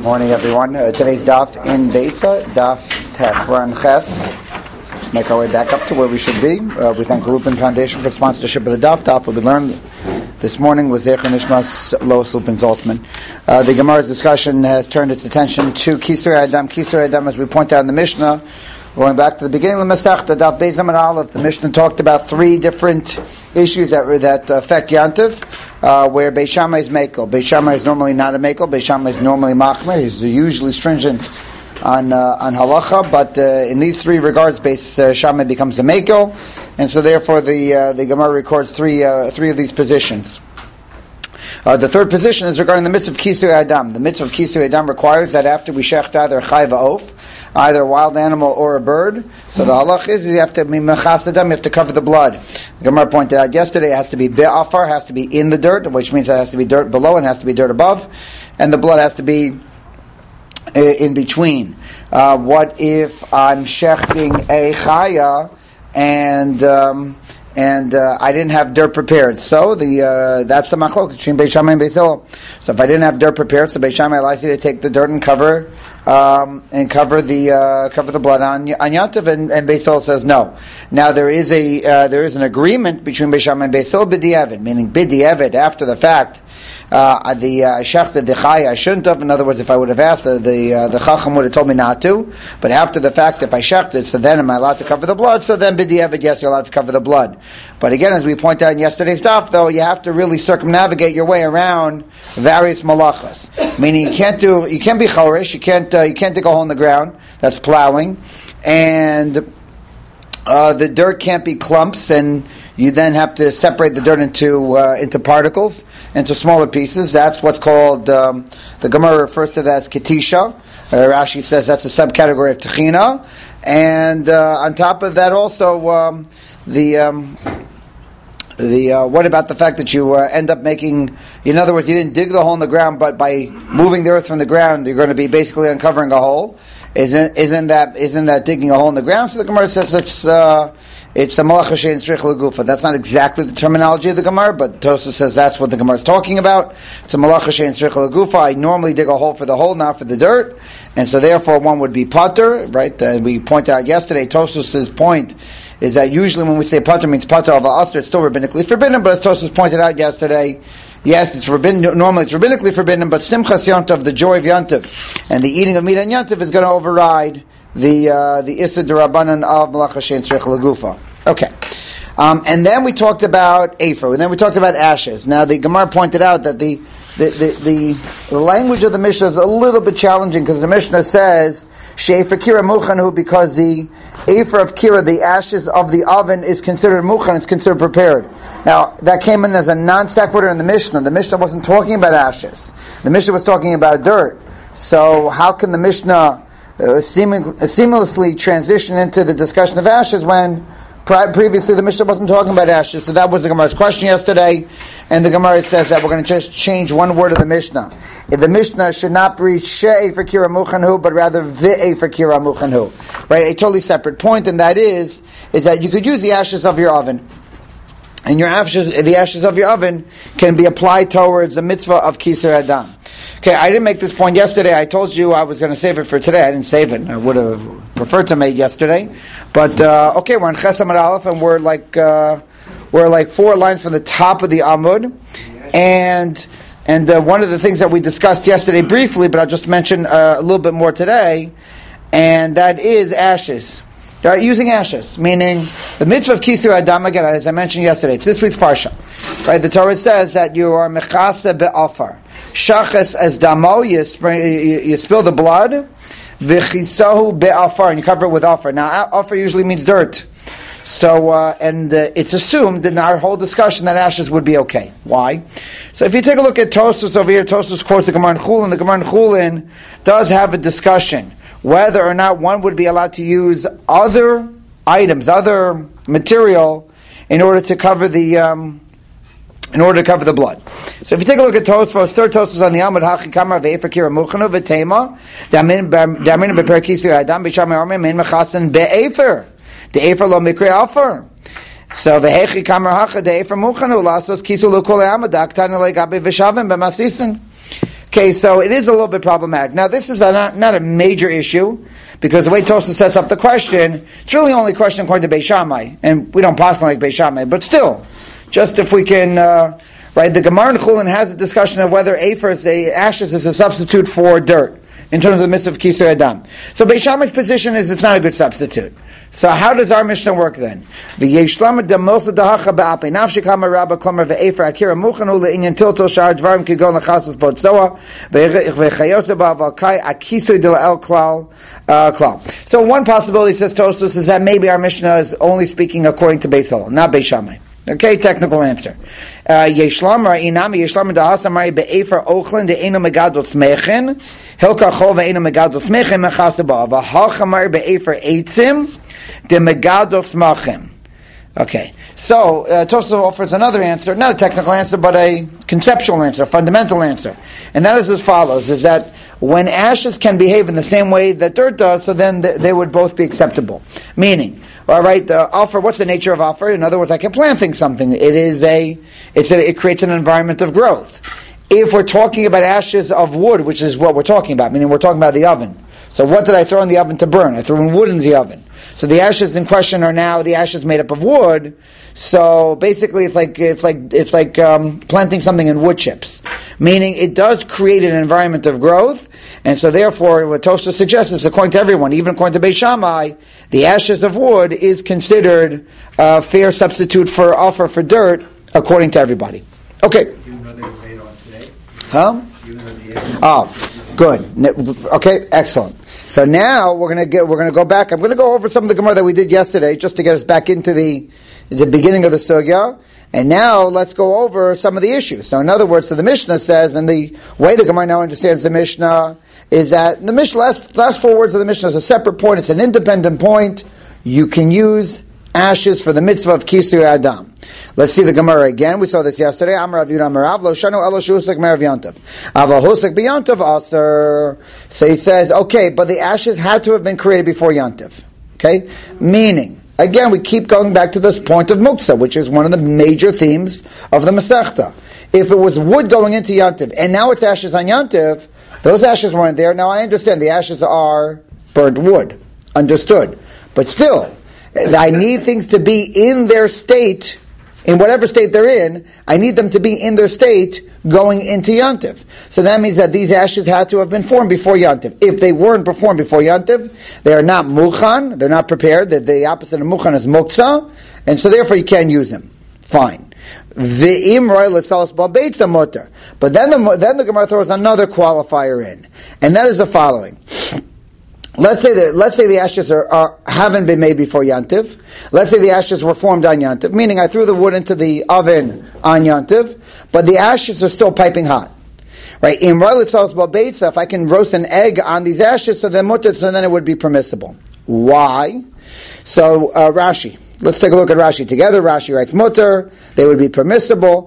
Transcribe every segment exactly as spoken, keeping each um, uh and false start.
Morning, everyone. Uh, today's daf in Beisa, daf Tech. We're on Ches. Let's make our way back up to where we should be. Uh, we thank the Lupin Foundation for sponsorship of the daf. Daf will be learned this morning with Zecher Nishmas Lois Lupin Zaltzman. Uh, the Gemara's discussion has turned its attention to Kisur Adam. Kisur Adam, as we point out in the Mishnah, going back to the beginning of the Masechta, daf Beis Amud Aleph, the Mishnah talked about three different issues that that affect Yantiv. Uh, where Beis Shammai is Mekel. Beis Shammai is normally not a Mekel. Beis Shammai is normally Machmer. He's usually stringent on uh, on halacha, but uh, in these three regards, Beis uh, Shammai becomes a Mekel, and so therefore the uh, the Gemara records three uh, three of these positions. Uh, the third position is regarding the mitzvah of Kisur Adam. The mitzvah of Kisur Adam requires that after we shecht either chai va'of, either a wild animal or a bird. So the halach is you have to be mechas adam, you have to cover the blood. The Gemara pointed out yesterday it has to be be'afar, has to be in the dirt, which means it has to be dirt below and it has to be dirt above, and the blood has to be in between. Uh, what if I'm shechting a chaya and um, and uh, I didn't have dirt prepared? So the uh, that's the machlok between Beis Shammai and Beis Hillel. So if I didn't have dirt prepared, so Beis Shammai allows you to take the dirt and cover um, and cover the uh, cover the blood on on Yantiv, and, and Beis Hillel says no. Now there is a uh, there is an agreement between Beis Shammai and Beis Hillel b'di'evid, meaning b'di'evid after the fact. Uh, the uh, shechted the chai I shouldn't have. In other words, if I would have asked, the the, uh, the chacham would have told me not to. But after the fact, if I shechted, so then am I allowed to cover the blood? So then b'di'evid, yes, you're allowed to cover the blood. But again, as we pointed out in yesterday's daf, though, you have to really circumnavigate your way around various malachas. Meaning, you can't do, you can't be chorish, you can't, uh, you can't dig a hole in the ground. That's plowing, and uh, the dirt can't be clumps, and you then have to separate the dirt into uh, into particles, into smaller pieces. That's what's called, um, the Gemara refers to that as ketisha. Uh, Rashi says that's a subcategory of techina. And uh, on top of that also, um, the um, the uh, what about the fact that you uh, end up making, in other words, you didn't dig the hole in the ground, but by moving the earth from the ground, you're going to be basically uncovering a hole. Isn't isn't that isn't that digging a hole in the ground? So the Gemara says it's uh, it's the malacha she'en tzrich legufa. That's not exactly the terminology of the Gemara, but Tosafos says that's what the Gemara is talking about. It's a malacha she'en tzrich legufa. I normally dig a hole for the hole, not for the dirt, and so therefore one would be pater, right? And we pointed out yesterday, Tosafos' point is that usually when we say pater means pater of asr, it's still rabbinically forbidden. But as Tosafos pointed out yesterday, yes, it's forbidden. Normally, it's rabbinically forbidden, but Simchas Yantiv, the joy of Yantiv, and the eating of meat on Yantiv is going to override the uh, the Issa D'Rabbanan of Malacha She'en Tzrich Legufa. Okay, um, and then we talked about Afer, and then we talked about ashes. Now, the Gemara pointed out that the the the, the, the language of the Mishnah is a little bit challenging because the Mishnah says She'efer Kira Muchanu, because the Afer of Kira, the ashes of the oven, is considered Muchan, it's considered prepared. Now, that came in as a non-sequitur in the Mishnah. The Mishnah wasn't talking about ashes. The Mishnah was talking about dirt. So how can the Mishnah uh, seeming, uh, seamlessly transition into the discussion of ashes when pri- previously the Mishnah wasn't talking about ashes? So that was the Gemara's question yesterday. And the Gemara says that we're going to just change one word of the Mishnah. The Mishnah should not read she'e for kira muchanhu, but rather ve'e for kira muchanhu. Right? A totally separate point, and that is, is that you could use the ashes of your oven. And your ashes, the ashes of your oven can be applied towards the mitzvah of Kisur Adam. Okay, I didn't make this point yesterday. I told you I was going to save it for today. I didn't save it. I would have preferred to make yesterday. But, uh, okay, we're in Ches Amud Aleph, and we're like, uh, we're like four lines from the top of the Amud. And, and uh, one of the things that we discussed yesterday briefly, but I'll just mention uh, a little bit more today, and that is ashes. Uh, using ashes, meaning the mitzvah of Kisur Adam, again, as I mentioned yesterday, it's this week's parsha. Right? The Torah says that you are mechase be'afar. Shaches as damo, you, spring, you, you spill the blood, v'chisahu be'afar, and you cover it with afar. Now, afar usually means dirt. So, uh, and uh, it's assumed in our whole discussion that ashes would be okay. Why? So if you take a look at Tosafos over here, Tosafos quotes the Gemara in Chulin. The Gemara in Chulin does have a discussion whether or not one would be allowed to use other items, other material, in order to cover the um, in order to cover the blood. So if you take a look at Tosafos, third Tosafos on the Amud, Hachi Kamar Ve'efer Kira Muchanu V'Tema Damin Beper Kisur Adam B'Shamay Armei Mein Mechasen Be'efer De'efer Lo Mikre Afer. So Ve'hechi Kamar Hacha De'efer Muchanu Lasos Kisur Lo Kol Amad Aktani Le'Gabe V'Shavim B'Masisin. Okay, so it is a little bit problematic. Now, this is a, not, not a major issue, because the way Tosfos sets up the question, it's really only a question according to Beis Shammai, and we don't pass like Beis Shammai, but still, just if we can, uh, right, the Gemara in Chulin has a discussion of whether Afer, is a, ashes, is a substitute for dirt, in terms of the mitzvah of Kisur Adam. So Beis Shammai's position is it's not a good substitute. So how does our Mishnah work then? V'yeshlama demosa dahacha ba'apei nafshi kama rabba klomer ve'efer akira muchanu le'inyan tiltil shar dvarim kigon l'chasus bodzoa v'chayotza ba'aval kai akisui de la'el klal klal. So one possibility, says Tosfos, is that maybe our Mishnah is only speaking according to Beis Hillel, not Beis Shammai. Okay, technical answer. Yeshlam ra'inami yeshlam da'asa mari be'efer ochlin de'eno megadol smechen hilka chol ve'eno megadol smechen mechasabah v'halcha mari be'efer eitzim de megadol smachem. Okay, so uh, Tosfos offers another answer, not a technical answer, but a conceptual answer, a fundamental answer, and that is as follows: is that when ashes can behave in the same way that dirt does, so then th- they would both be acceptable. Meaning, all right, the offer. What's the nature of offer? In other words, I can planting something. It is a, it's a, it creates an environment of growth. If we're talking about ashes of wood, which is what we're talking about, meaning we're talking about the oven. So what did I throw in the oven to burn? I threw in wood in the oven. So the ashes in question are now the ashes made up of wood. So basically, it's like it's like it's like um, planting something in wood chips, meaning it does create an environment of growth. And so therefore, what Tosfos suggests is, according to everyone, even according to Beis Shammai, the ashes of wood is considered a fair substitute for offer for dirt, according to everybody. Okay. Even though they were made on today? Huh? Even though the Oh, good. Okay, excellent. So now we're gonna get we're gonna go back. I'm gonna go over some of the Gemara that we did yesterday, just to get us back into the the beginning of the sugya. And now let's go over some of the issues. So in other words, so the Mishnah says, and the way the Gemara now understands the Mishnah is that the Mishnah last last four words of the Mishnah is a separate point. It's an independent point. You can use ashes for the mitzvah of Kisur Adam. Let's see the Gemara again. We saw this yesterday. Amar Rav Yudah Amar Rav Lo Shanu Elo Shusik Merav Yantav. Aval Husik B'Yantav Aser. So he says, okay, but the ashes had to have been created before Yantav. Okay, meaning, again, we keep going back to this point of Muksa, which is one of the major themes of the Masechta. If it was wood going into Yantav, and now it's ashes on Yantav, those ashes weren't there. Now I understand the ashes are burnt wood. Understood. But still, I need things to be in their state, in whatever state they're in, I need them to be in their state going into Yantiv. So that means that these ashes had to have been formed before Yantiv. If they weren't performed before Yantiv, they are not Mukhan, they're not prepared. The, the opposite of Mukhan is Muksa, and so therefore you can't use them. Fine. Ve'im roy letzalos ba'beitza motor. But then the, then the Gemara throws another qualifier in, and that is the following. Let's say that let's say the ashes are, are haven't been made before Yantiv. Let's say the ashes were formed on Yantiv, meaning I threw the wood into the oven on Yantiv, but the ashes are still piping hot. Right? If I can roast an egg on these ashes, so then mutter, so then it would be permissible. Why? So uh, Rashi. Let's take a look at Rashi together. Rashi writes mutter, they would be permissible.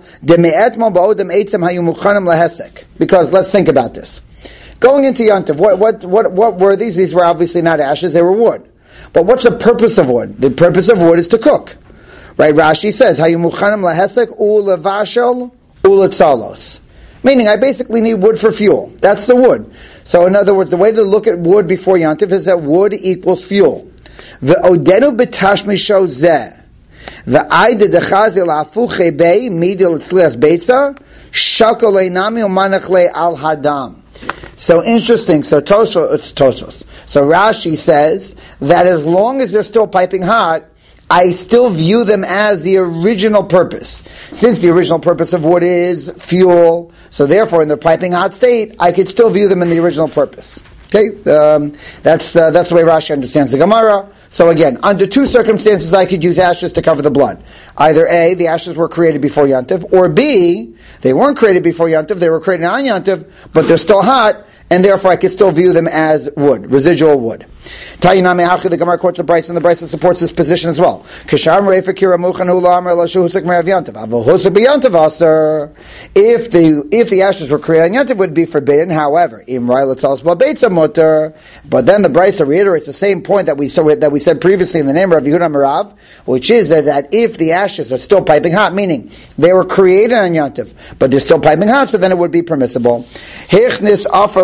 Because let's think about this. Going into Yantiv, what, what, what, what were these? These were obviously not ashes, they were wood. But what's the purpose of wood? The purpose of wood is to cook. Right? Rashi says, Hayu muchanim lahesek u levashel u letzalos. Meaning, I basically need wood for fuel. That's the wood. So in other words, the way to look at wood before Yantiv is that wood equals fuel. Ve'odenu b'tashmisho zeh. Ve'ayde dechazi la'afuche bei midil etzlias beitza shakol einami umanachle al hadam. So interesting. So Tosfos, it's Tosfos. So Rashi says that as long as they're still piping hot, I still view them as the original purpose. Since the original purpose of wood is fuel, so therefore in the piping hot state, I could still view them in the original purpose. Okay, um, that's uh, that's the way Rashi understands the Gemara. So again, under two circumstances, I could use ashes to cover the blood. Either A, the ashes were created before Yantiv, or B, they weren't created before Yantiv, they were created on Yantiv, but they're still hot, and therefore I could still view them as wood, residual wood. Tayinami Hachi, the Gemara quotes the Bryce, and the Bryce supports this position as well. Kisham Refer Kira Muchan Hula Amar Lashu Husik Merav Yantav. Avo Husik B'Yantav Aser. If the if the ashes were created on Yantav, would be forbidden. However, Imrai Latzals Ba'Beitza Mutter. But then the Bryce reiterates the same point that we saw, that we said previously in the name of Yehuda Merav, which is that, that if the ashes are still piping hot, meaning they were created on Yantav, but they're still piping hot, so then it would be permissible. If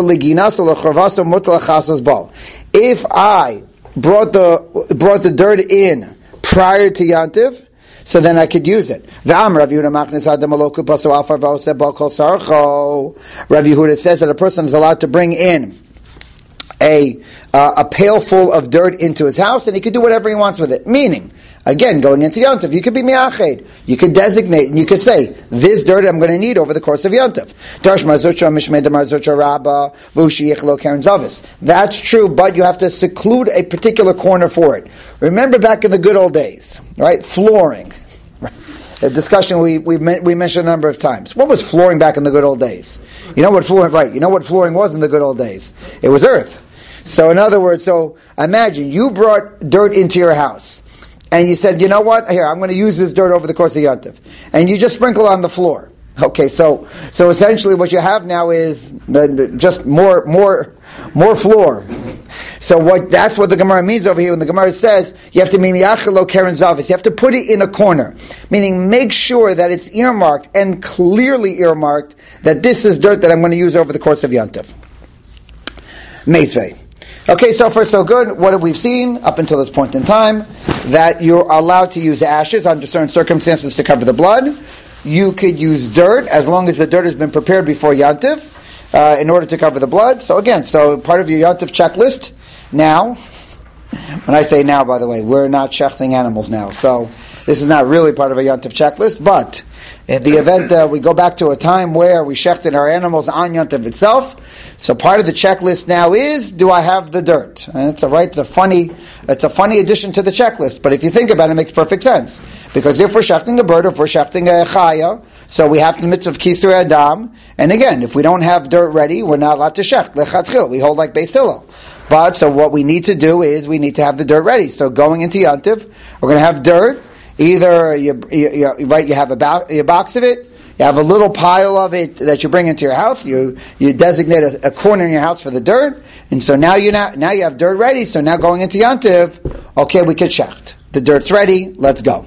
I brought the brought the dirt in prior to Yantav, so then I could use it. Rav Yehuda says that a person is allowed to bring in a uh, a pail full of dirt into his house, and he could do whatever he wants with it. Meaning, again, going into Yontav, you could be miached. You could designate, and you could say, this dirt I'm going to need over the course of Yontav. That's true, but you have to seclude a particular corner for it. Remember back in the good old days, right? Flooring. A discussion we we we mentioned a number of times. What was flooring back in the good old days? You know what flooring, right? You know what flooring was in the good old days? It was earth. So in other words, so imagine you brought dirt into your house, and you said, you know what? Here, I'm going to use this dirt over the course of Yontav, and you just sprinkle on the floor. Okay, so so essentially what you have now is the, the, just more more more floor. So what that's what the Gemara means over here when the Gemara says you have to mimiachelo keren zavis. You have to put it in a corner, meaning make sure that it's earmarked and clearly earmarked that this is dirt that I'm going to use over the course of Yontav. Meisvei. Okay, so far so good. What have we seen up until this point in time? That you're allowed to use ashes under certain circumstances to cover the blood. You could use dirt as long as the dirt has been prepared before Yontav uh, in order to cover the blood. So again, so part of your Yontav checklist. Now, when I say now, by the way, we're not shechting animals now. So this is not really part of a Yontav checklist, but in the event that we go back to a time where we shechted our animals on Yontav itself, so part of the checklist now is, do I have the dirt? And it's a right, it's a funny, it's a funny addition to the checklist, but if you think about it, it makes perfect sense. Because if we're shechting a bird, if we're shechting a chaya, so we have the mitzvah of kisur adam, and again, if we don't have dirt ready, we're not allowed to shecht. Lechatchil, we hold like Beis Hillel. But, so what we need to do is, we need to have the dirt ready. So going into Yontav, we're going to have dirt. Either you, you, you, right, you have a, bo- a box of it, you have a little pile of it that you bring into your house. You you designate a, a corner in your house for the dirt, and so now you now now you have dirt ready. So now going into Yontav, okay, we can shecht. The dirt's ready. Let's go.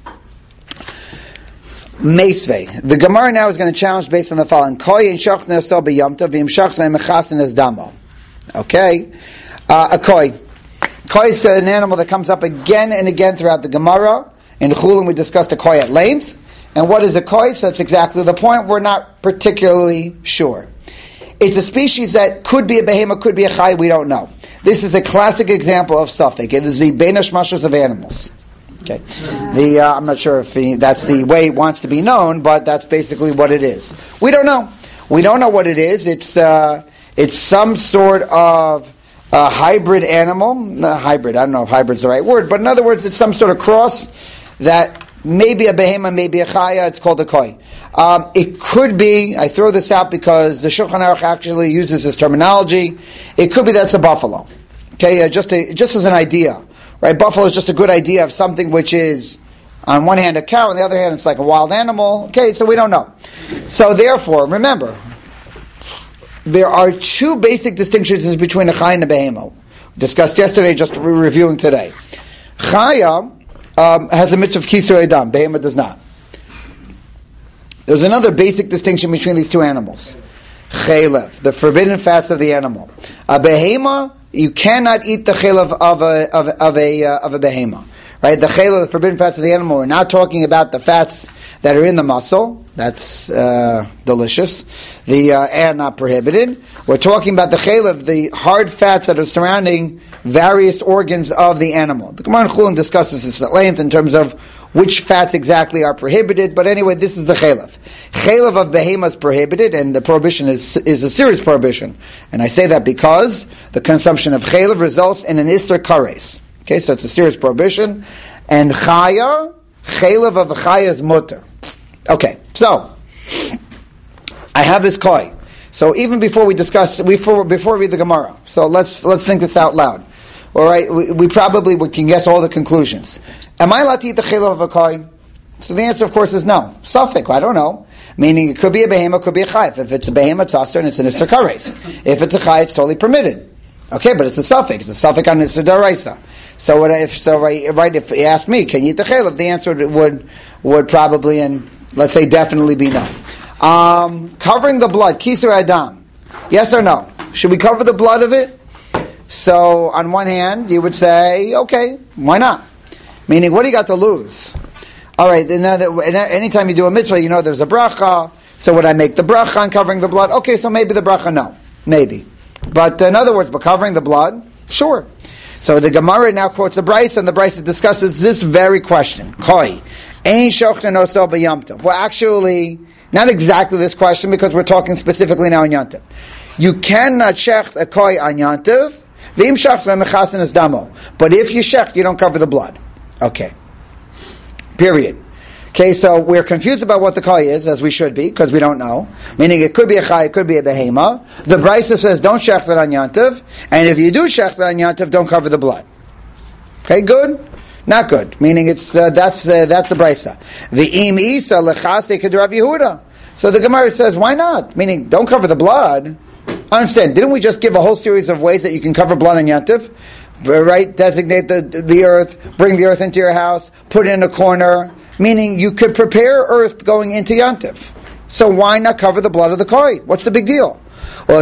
Meisvei. The Gemara now is going to challenge based on the following: Koi and shach ne'asal b'yamtav v'im shach me'mechasin es damo. Okay, uh, a koi. Koi is an animal that comes up again and again throughout the Gemara. In Chulin, we discussed a koi at length. And what is a koi? So that's exactly the point. We're not particularly sure. It's a species that could be a behemoth, could be a chai, we don't know. This is a classic example of suffix. It is the bein hashmashos of animals. Okay, the uh, I'm not sure if he, that's the way it wants to be known, but that's basically what it is. We don't know. We don't know what it is. It's uh, it's some sort of uh, hybrid animal. Not hybrid. I don't know if hybrid's the right word, but in other words, it's some sort of cross that maybe a behemoth, maybe a chaya. It's called a koi. Um, it could be. I throw this out because the Shulchan Aruch actually uses this terminology. It could be that's a buffalo. Okay, uh, just a, just as an idea. Right, buffalo is just a good idea of something which is, on one hand, a cow, on the other hand, it's like a wild animal. Okay, so we don't know. So therefore, remember, there are two basic distinctions between a chaya and a behemoth. Discussed yesterday, just re- reviewing today. Chaya um, has a mitzvah of kisur edam. Behemoth does not. There's another basic distinction between these two animals. Chaylev, the forbidden fats of the animal. A behemoth, you cannot eat the chaylev of a of, of a uh, of a behemoth, right? The chaylev, the forbidden fats of the animal. We're not talking about the fats that are in the muscle. That's uh, delicious. The uh, and not prohibited. We're talking about the chaylev, the hard fats that are surrounding various organs of the animal. The Gemara in Chulin discusses this at length in terms of which fats exactly are prohibited, but anyway, this is the chaylev. Chaylev of behemoth is prohibited, and the prohibition is is a serious prohibition. And I say that because the consumption of chaylev results in an isser kares. Okay, so it's a serious prohibition. And chaya, chaylev of a chaya is mutter. Okay, so I have this koi. So even before we discuss, before before we read the Gemara, so let's let's think this out loud. all right, we, we probably we can guess all the conclusions. Am I allowed to eat the chayil of a koi? So the answer, of course, is no. Suffolk, I don't know. Meaning, it could be a behema, it could be a chayif. If it's a behema, it's aser, and it's an isser kares. If it's a chayif, it's totally permitted. Okay, but it's a suffix. It's a suffix on isser daraisa. So what if so right, right? If you ask me, can you eat the chayil? The answer would would probably and let's say definitely be no. Um, covering the blood, kisur adam. Yes or no? Should we cover the blood of it? So on one hand, you would say, okay, why not? Meaning, what do you got to lose? All right, anytime you do a mitzvah, you know there's a bracha. So would I make the bracha on covering the blood? Okay, so maybe the bracha, no. Maybe. But in other words, but covering the blood? Sure. So the Gemara now quotes the Brisa, and the Brisa discusses this very question. Koi. Ein shochten osel b'yom tov. Well, actually, not exactly this question, because we're talking specifically now on Yom Tov. You cannot shecht a koi on Yom Tov, v'im shecht v'mechasen es damo. But if you shecht, you don't cover the blood. Okay. Period. Okay, so we're confused about what the koi is, as we should be, because we don't know. Meaning it could be a chai, it could be a behema. The Brisa says don't shecht it on Yom Tov, and if you do shecht it on Yom Tov, don't cover the blood. Okay, good? Not good. Meaning it's uh, that's uh, that's the Brisa. V'im isa lechase k'drav Yehuda. So the Gemara says, why not? Meaning, don't cover the blood. I understand. Didn't we just give a whole series of ways that you can cover blood on Yom Tov? Right? Designate the the earth, bring the earth into your house, put it in a corner. Meaning you could prepare earth going into Yom Tov. So why not cover the blood of the koi? What's the big deal? So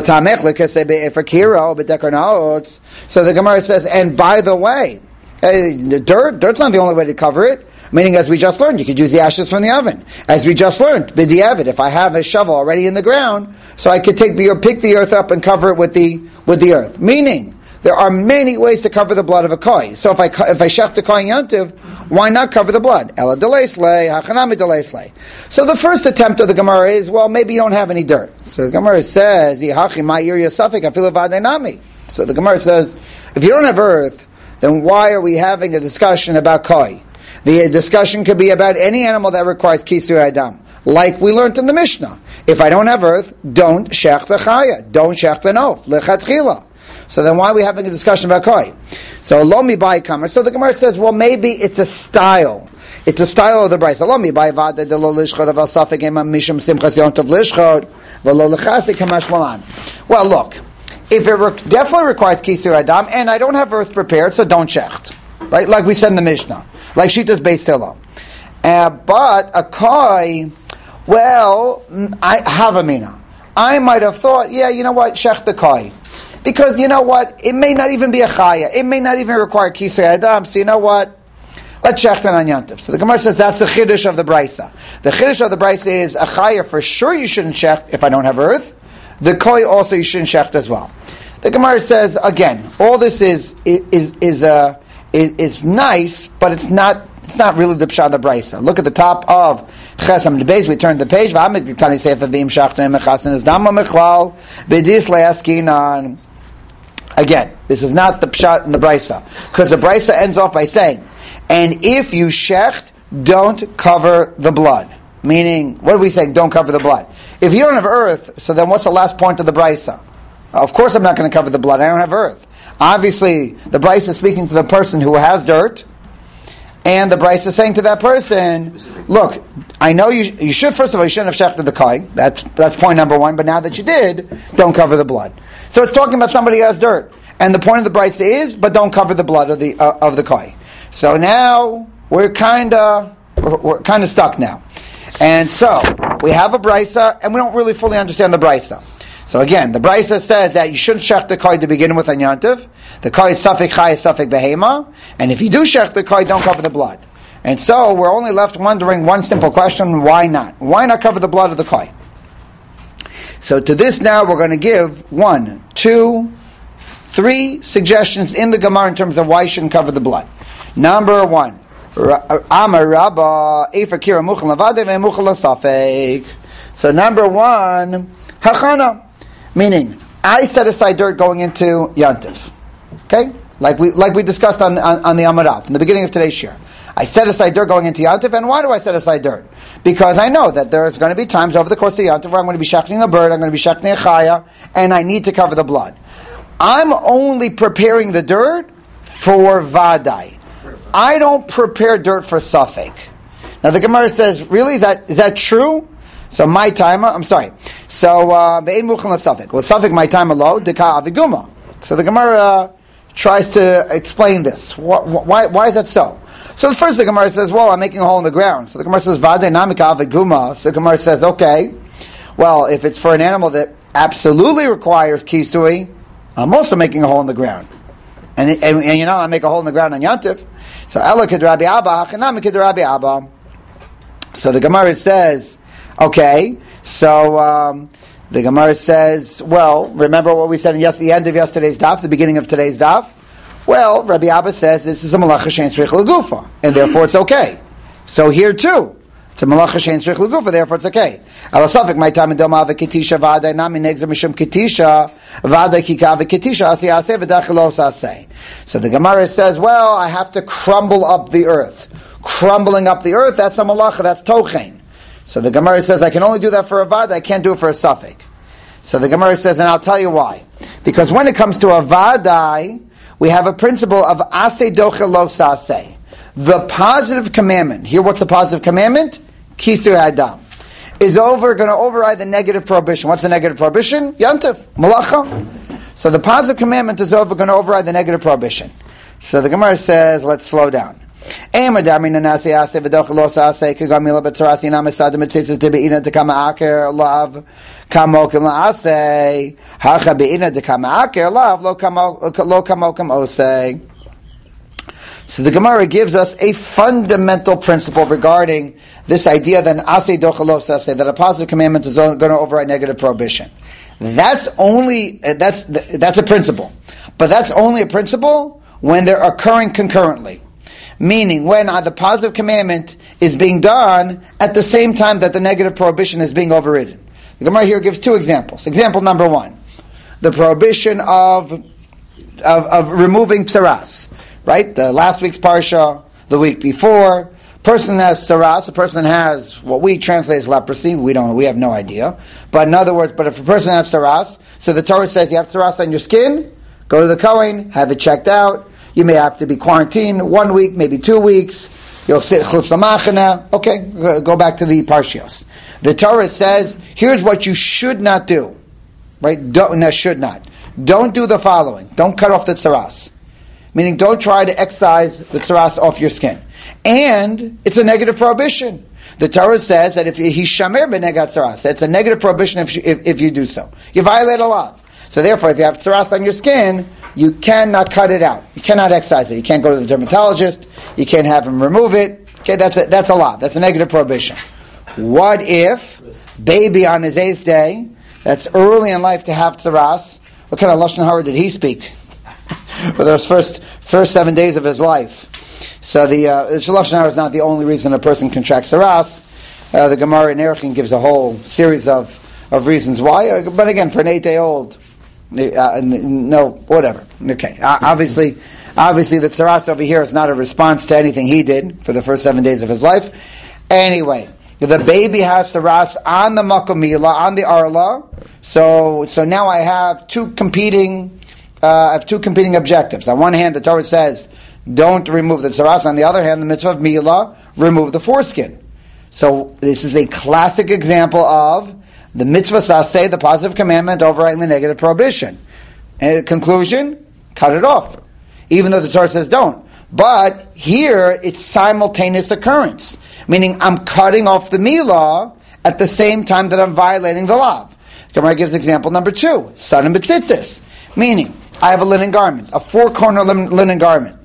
the Gemara says, and by the way, the dirt, dirt's not the only way to cover it. Meaning, as we just learned, you could use the ashes from the oven. As we just learned, b'diavad, if I have a shovel already in the ground, so I could take the pick the earth up and cover it with the with the earth. Meaning, there are many ways to cover the blood of a koi. So if I if I shech the koi in Yom Tov, why not cover the blood? Ela deleslei, hachanami deleslei. So the first attempt of the Gemara is, well, maybe you don't have any dirt. So the Gemara says, Yihachi ma'ir yasafik afilu v'adeinami. So the Gemara says, if you don't have earth, then why are we having a discussion about koi? The discussion could be about any animal that requires kisur adam. Like we learned in the Mishnah. If I don't have earth, don't shech the chaya. Don't shech the nof. Lechatchila. So then why are we having a discussion about koi? So lo mi bai kamer. So the Gemara says, well, maybe it's a style. It's a style of the Brisa. Lo mi bai vada de lo lishchot aval safek ema mishum simchas yom tov lishchot v'lo lechasik kamash malan. Well, look, if it re- definitely requires kisur adam, and I don't have earth prepared, so don't shecht. Right? Like we said in the Mishnah. Like Shita's Beis Hillel. Uh, but a koi, well, I have a mina. I might have thought, yeah, you know what, shech the koi. Because, you know what, it may not even be a chaya. It may not even require kisur adam. So, you know what, let's shech it on Yom Tov. So the Gemara says that's the chiddush of the Brisa. The chiddush of the Brisa is a chaya for sure you shouldn't shech if I don't have earth. The koi also you shouldn't shech as well. The Gemara says, again, all this is, is, is a... Uh, It's nice, but it's not. It's not really the pshat of the Brisa. Look at the top of Chesam Beis. We turn the page. Again, this is not the pshat in the Brisa, because the Brisa ends off by saying, "And if you shecht, don't cover the blood." Meaning, what are we saying? Don't cover the blood. If you don't have earth, so then what's the last point of the Brisa? Of course, I'm not going to cover the blood. I don't have earth. Obviously, the Brisa is speaking to the person who has dirt, and the Brisa is saying to that person, look, I know you you should, first of all, you shouldn't have shechted the koi. That's that's point number one, but now that you did, don't cover the blood. So it's talking about somebody who has dirt. And the point of the Brisa is, but don't cover the blood of the uh, of the koi. So now, we're kind of we're, we're kind of stuck now. And so, we have a Brisa, and we don't really fully understand the Brisa. So again, the Brisa says that you shouldn't shech the koi to begin with on Yom Tov. The koi is safek chai, safek behema, and if you do shech the koi, don't cover the blood. And so we're only left wondering one simple question: why not? Why not cover the blood of the koi? So to this now we're going to give one, two, three suggestions in the Gemara in terms of why you shouldn't cover the blood. Number one, Amar Rabba Eifakira Muchal Lavade Ve'Muchal Safek. So number one, Hachana. Meaning, I set aside dirt going into Yom Tov. Okay? Like we like we discussed on, on, on the Amarav, in the beginning of today's shir. I set aside dirt going into Yom Tov, and why do I set aside dirt? Because I know that there's going to be times over the course of Yom Tov where I'm going to be shechting a bird, I'm going to be shechting a chaya, and I need to cover the blood. I'm only preparing the dirt for vadai. I don't prepare dirt for safek. Now the Gemara says, really, is that is that true? So my time, I'm sorry. So be'ein muchen l'safek, l'safek my time alone deka aviguma. So the Gemara uh, tries to explain this. Why, why is that so? So the first the Gemara says, well, I'm making a hole in the ground. So the Gemara says, vadai namika aviguma. So the Gemara says, okay, well, if it's for an animal that absolutely requires kisui, I'm also making a hole in the ground. And, and, and you're not going to make a hole in the ground on Yantif. So Ela kid Rabbi Abba, Hanami kid Rabbi Abba. So the Gemara says, okay, so um, the Gemara says, well, remember what we said in yes, the end of yesterday's daf, the beginning of today's daf? Well, Rabbi Abba says this is a malacha shein tzrich l'gufa, and therefore it's okay. So here too, it's a malacha shein tzrich l'gufa, therefore it's okay. Alasafik my time in Doma v'ketisha v'adai nami negzar mishum ketisha v'adai kika v'ketisha asi aseh v'dachilos aseh. So the Gemara says, well, I have to crumble up the earth. Crumbling up the earth, that's a malacha, that's tochein. So the Gemara says, I can only do that for a vada, I can't do it for a suffix. So the Gemara says, and I'll tell you why. Because when it comes to a vadai, we have a principle of aseh doche lo saseh. The positive commandment, here what's the positive commandment? Kisur adam. Is over, going to override the negative prohibition. What's the negative prohibition? Yantif, malacha. So the positive commandment is over, going to override the negative prohibition. So the Gemara says, let's slow down. If a person has So the Gemara gives us a fundamental principle regarding this idea that an aseh dochalos aseh, that a positive commandment is going to override negative prohibition. That's only that's that's a principle, but that's only a principle when they're occurring concurrently. Meaning, when uh, the positive commandment is being done at the same time that the negative prohibition is being overridden. The Gemara here gives two examples. Example number one, the prohibition of of, of removing tsaras. Right? Uh, last week's parsha, the week before, person has tsaras, a person has what we translate as leprosy. We don't. We have no idea. But in other words, but if a person has tsaras, so the Torah says you have tsaras on your skin, go to the Kohen, have it checked out. You may have to be quarantined one week, maybe two weeks. You'll sit chutz lamachana. Okay, go back to the parshios. The Torah says, here's what you should not do. Right? Don't, no, should not. Don't do the following. Don't cut off the tsaras. Meaning, don't try to excise the tsaras off your skin. And it's a negative prohibition. The Torah says that if he shamer b'negat tsaras, it's a negative prohibition if you, if, if you do so. You violate a law. So therefore, if you have tsaras on your skin, you cannot cut it out. You cannot excise it. You can't go to the dermatologist. You can't have him remove it. Okay, that's a, that's a law. That's a negative prohibition. What if baby on his eighth day, that's early in life to have tsaras, what kind of lashon hara did he speak? For those first first seven days of his life. So the uh, lashon hara is not the only reason a person contracts tsaras. Uh, the Gemara in Erechim gives a whole series of, of reasons why. Uh, but again, for an eight-day-old, uh, no, whatever. Okay, uh, obviously, obviously the tsaras over here is not a response to anything he did for the first seven days of his life. Anyway, the baby has tsaras on the makamila, on the arla. So, so now I have two competing. Uh, I have two competing objectives. On one hand, the Torah says, don't remove the tsaras. On the other hand, the mitzvah of milah, remove the foreskin. So this is a classic example of the mitzvah saseh, the positive commandment, overriding the negative prohibition. And conclusion, cut it off. Even though the Torah says don't. But here, it's simultaneous occurrence. Meaning, I'm cutting off the milah at the same time that I'm violating the law. Gemara gives example number two, sadim b'tzitzis. Meaning, I have a linen garment, a four-corner linen garment.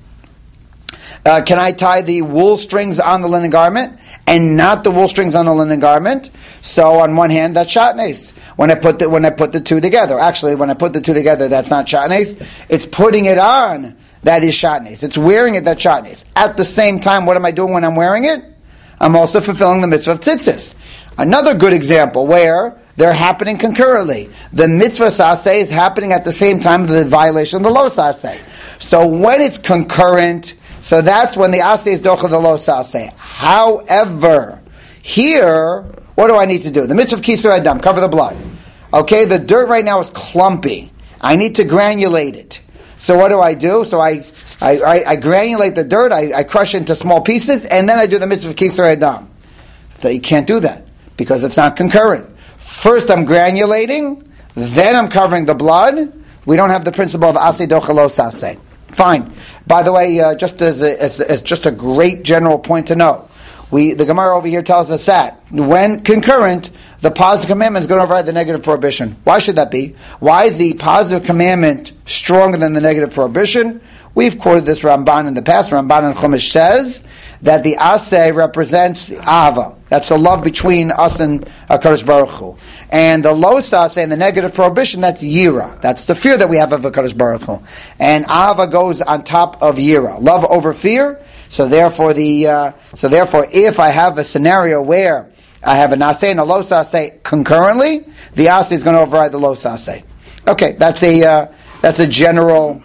Uh, can I tie the wool strings on the linen garment and not the wool strings on the linen garment? So on one hand, that's shatnez. When I put the when I put the two together, actually, when I put the two together, that's not shatnez. It's putting it on that is shatnez. It's wearing it that's shatnez. At the same time, what am I doing when I'm wearing it? I'm also fulfilling the mitzvah of tzitzis. Another good example where they're happening concurrently. The mitzvah saseh is happening at the same time as the violation of the lo saseh. So when it's concurrent, so that's when the aseh is docha the lo saseh. However, here, what do I need to do? The mitzvah of kisur adam, cover the blood. Okay, the dirt right now is clumpy. I need to granulate it. So what do I do? So I I, I, I granulate the dirt, I, I crush it into small pieces, and then I do the mitzvah of Kisur Adam. So you can't do that, because it's not concurrent. First I'm granulating, then I'm covering the blood. We don't have the principle of Aseh Dochalos Aseh. Fine. By the way, uh, just as, a, as, as just a great general point to know, we the Gemara over here tells us that when concurrent, the positive commandment is going to override the negative prohibition. Why should that be? Why is the positive commandment stronger than the negative prohibition? We've quoted this Ramban in the past. Ramban in Chumash says that the Aseh represents Ava. That's the love between us and HaKadosh Baruch Hu. And the Los Aseh and the negative prohibition, that's Yira. That's the fear that we have of HaKadosh Baruch Hu. And Ava goes on top of Yira. Love over fear. So therefore, the uh, so therefore, if I have a scenario where I have an Aseh and a Los Aseh concurrently, the Aseh is going to override the Los Aseh. Okay, that's a uh, that's a general.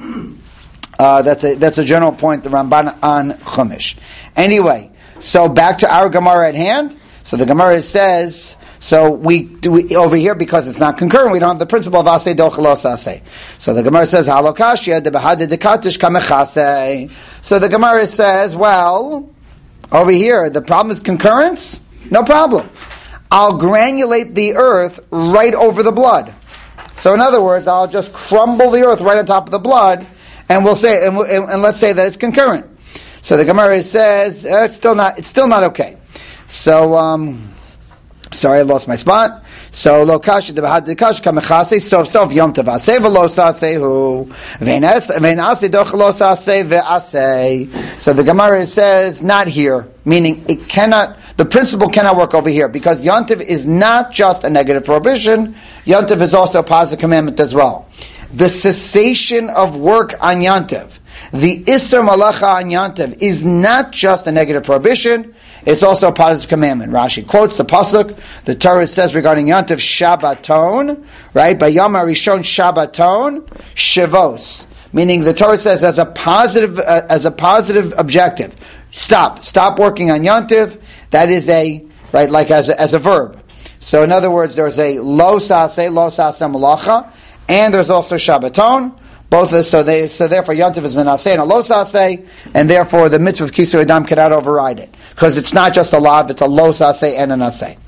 Uh, that's a that's a general point, the Ramban on Chumash. Anyway, so back to our Gemara at hand. So the Gemara says, so we, do we over here, because it's not concurrent, we don't have the principle of Aseh Dochalos Aseh. So the Gemara says, Halokashia de Behad Dekatish Kamechaseh. So the Gemara says, well, over here the problem is concurrence. No problem. I'll granulate the earth right over the blood. So in other words, I'll just crumble the earth right on top of the blood. And we'll say, and, we'll, and let's say that it's concurrent. So the Gemara says uh, it's still not, it's still not okay. So, um, sorry, I lost my spot. So lo kash de bahad de kash kamechase sof sof yom tov aseh v'lo sasehu ve'nas ve'naseh doch lo saseh ve'aseh. So the Gemara says not here, meaning it cannot. The principle cannot work over here, because Yontiv is not just a negative prohibition. Yontiv is also a positive commandment as well. The cessation of work on Yontiv, the Isser Malacha on Yontiv, is not just a negative prohibition, it's also a positive commandment. Rashi quotes the Pasuk, the Torah says regarding Yontiv, Shabbaton, right? By Yom HaRishon Shabbaton, Shavos. Meaning the Torah says as a positive, uh, as a positive objective, stop, stop working on Yontiv. That is a, right, like as a, as a verb. So in other words, there's a Lo Saseh, Lo Saseh Malacha, and there's also Shabbaton. Both of, so they so therefore Yontif is an Aseh and a Los Aseh, and therefore the mitzvah of Kisur Adam cannot override it, because it's not just a lav, it's a Los Aseh and an Aseh.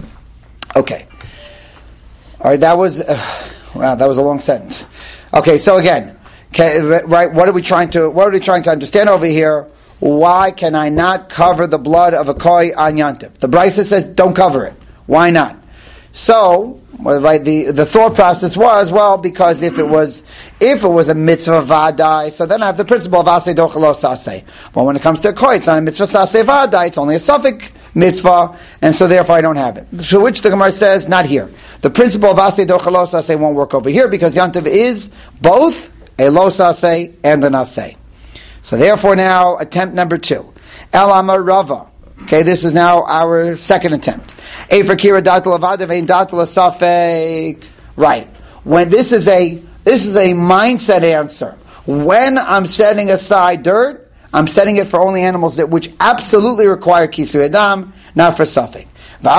Okay, all right. That was uh, wow. That was a long sentence. Okay, so again, okay, right? What are we trying to What are we trying to understand over here? Why can I not cover the blood of a koi on Yontif? The Brisa says don't cover it. Why not? So, right, the, the thought process was, well, because if it was if it was a mitzvah vadai, so then I have the principle of aseh dochalos aseh. Well, when it comes to a koi, it's not a mitzvah aseh vadai, it's only a suffix mitzvah, and so therefore I don't have it. So which the Gemara says, not here. The principle of aseh dochalos aseh won't work over here, because Yantiv is both a los aseh and an aseh. So therefore now, attempt number two. El Amar Rava. Okay, this is now our second attempt. Right. When this is a this is a mindset answer. When I'm setting aside dirt, I'm setting it for only animals that which absolutely require kisui adam, not for suffix.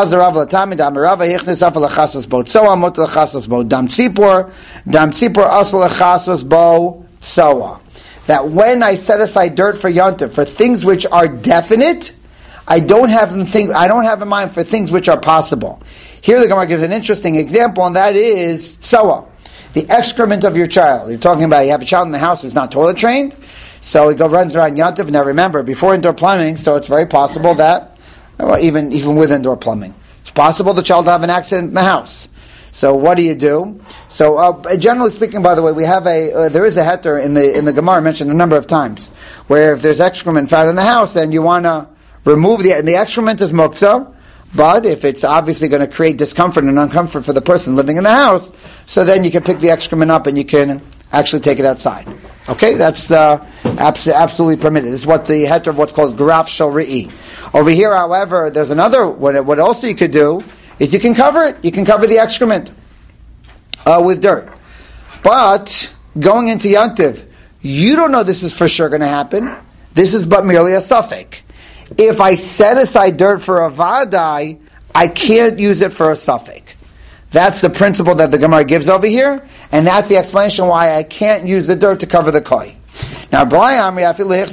That when I set aside dirt for yontif, for things which are definite, I don't have them think. I don't have in mind for things which are possible. Here, the Gemara gives an interesting example, and that is soa, the excrement of your child. You're talking about you have a child in the house who's not toilet trained, so he go runs around Yontif. Now, remember, before indoor plumbing, so it's very possible that, well, even even with indoor plumbing, it's possible the child will have an accident in the house. So, what do you do? So, uh, generally speaking, by the way, we have a uh, there is a heter in the in the Gemara mentioned a number of times where if there's excrement found in the house, then you want to remove the the excrement is muktzah, but if it's obviously going to create discomfort and uncomfort for the person living in the house, so then you can pick the excrement up and you can actually take it outside. Okay, that's uh, abs- absolutely permitted. This is what the heter of what's called graf shel re'i. Over here, however, there's another. What, what also you could do is you can cover it. You can cover the excrement uh, with dirt. But going into Yontiv, you don't know this is for sure going to happen. This is but merely a suffix. If I set aside dirt for a vadai, I can't use it for a suffix. That's the principle that the Gemara gives over here, and that's the explanation why I can't use the dirt to cover the koi. Now, now it